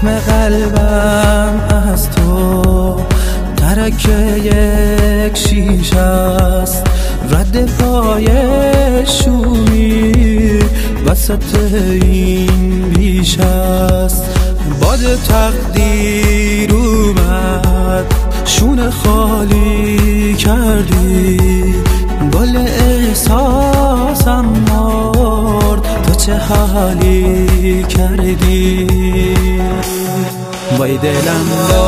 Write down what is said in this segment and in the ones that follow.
زخم قلبم از تو ترکه یک شیشه است، رد پای شومی وسط این بیش است. باد تقدیر اومد شونه خالی کردی، گل احساسم مرد تو چه حالی کردی. وای دلم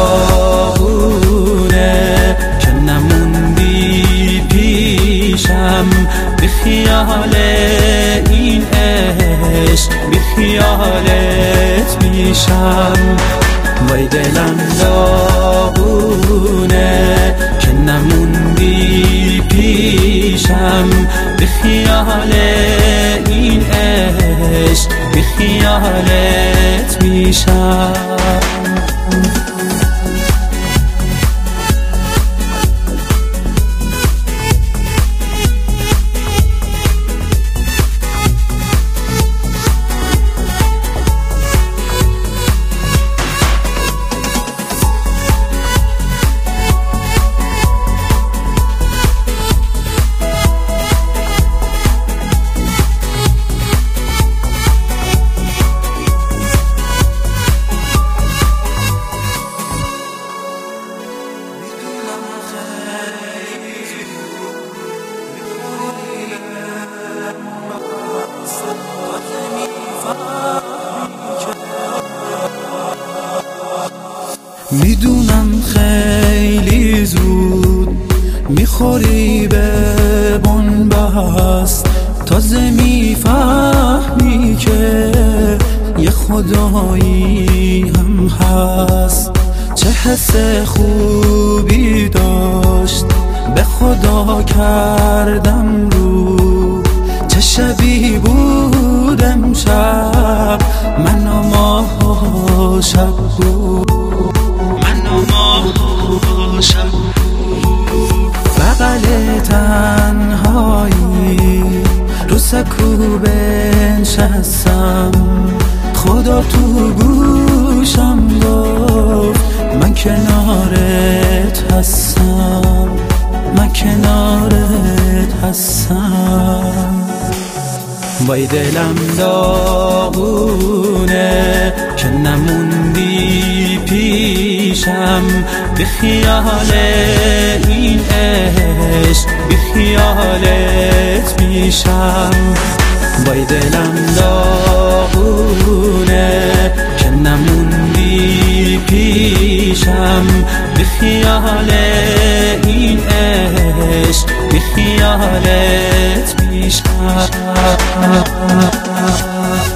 داغونه که نموندی پیشم، بی خیال این عشق بی خیالت میشم. وای دلم داغونه که نموندی پیشم، بی خیال این عشق بی خیالت میشم. میدونم خیلی زود میخوری به بنبست، تازه میفهمی که یه خدایی هم هست. چه حس خوبی داشت به خدا کردم رو، چه شبی بود امشب من و ماه شب بود، بغل تنهایی رو سکو بنشستم، خدا تو گوشم گفت من کنارت هستم، من کنارت هستم. وای دلم داغونه که نموندی پیشم، بی خیال این عشق بی خیالت میشم. وای دلم داغونه که نموندی پیشم، بی خیال این عشق بی خیالت میشم.